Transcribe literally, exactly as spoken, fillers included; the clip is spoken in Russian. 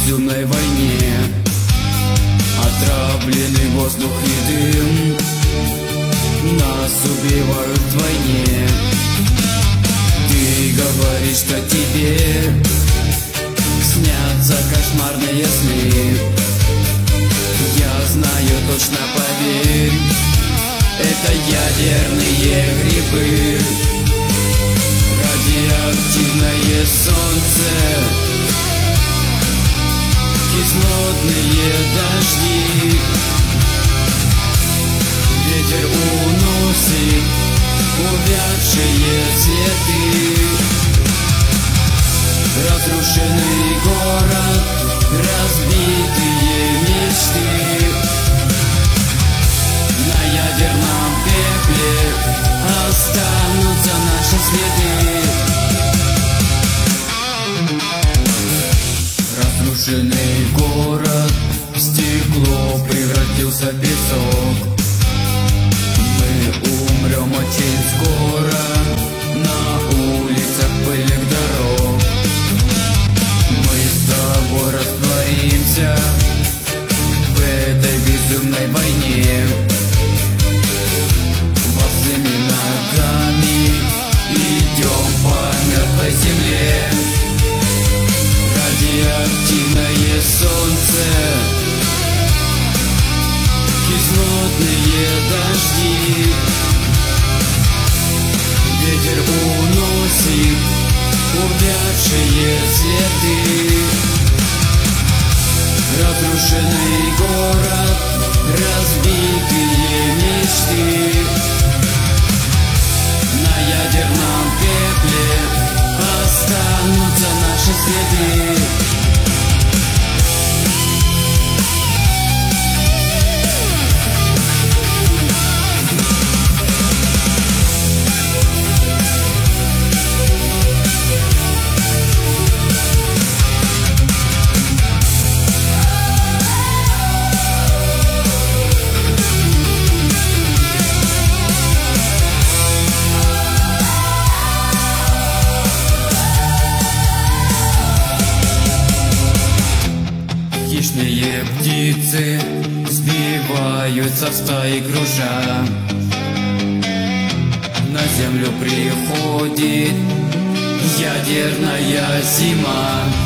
безумной войне. Отравленный воздух и дым нас убивают вдвойне. Ты говоришь, что тебе снятся кошмарные сны. Я знаю точно, поверь, это ядерные грибы. Радиоактивное солнце, кислотные дожди. Ветер уносит увядшие цветы. Разрушенный город, разбитые мечты. На ядерном пепле останутся наши следы. Разрушенный город в стекло превратился в песок. Мы умрем очень скоро на улицах пыльных дорог. Мы с тобой растворимся в этой безумной войне. Босыми ногами идем по мертвой земле. Радиоактивное солнце, кислотные дожди. Ветер уносит увядшие цветы. Разрушенный город, разбитые мечты. На ядерном пепле останутся наши следы. Хищные птицы сбиваются в стаи кружа. На землю приходит ядерная зима.